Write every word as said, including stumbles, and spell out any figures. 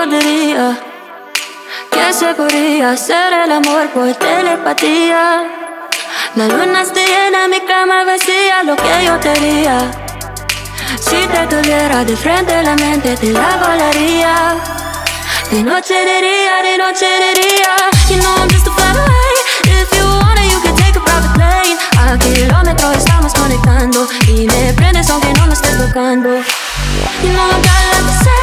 no diría que se podría hacer el amor por telepatía. La luna está llena, mi cama vacía, lo que yo te haría. Si te tuviera de frente la mente te la volaría. De noche de día, de noche de día. You know I'm just a fly away. If you wanna you can take a private plane. A kilómetros estamos conectando y me prendes aunque no me estés tocando. You know I got a lot to say.